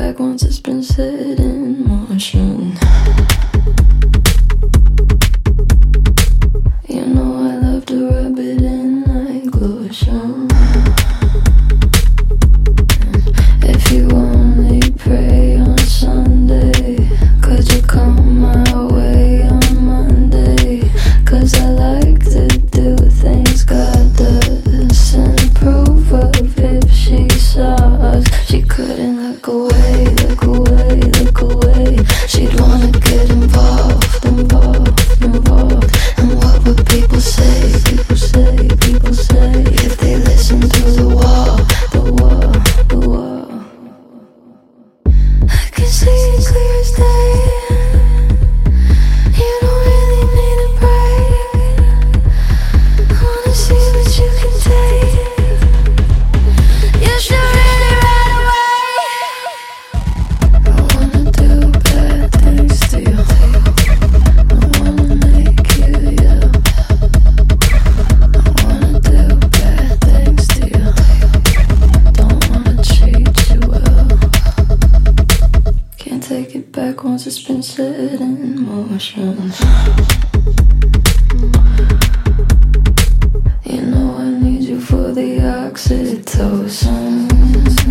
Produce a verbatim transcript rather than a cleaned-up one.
back once it's been set in motion. You know I love to rub it in like lotion. If you only pray on Sunday, could you come my way on Monday? Cause I like to do things God does and approve of. If she saw us, she couldn't look away, look away, look away. She'd wanna get involved, involved, involved. And what would people say, people say, people say, if they listen to the wall, the wall, the wall? I can see it clear as day. You don't really need a break. I wanna see what you can take. You should read it right away. I wanna do bad things to you. I wanna make you yell. I wanna do bad things to you. Don't wanna treat you well. Can't take it back once it's been set in motion. You know I need you for the oxytocin.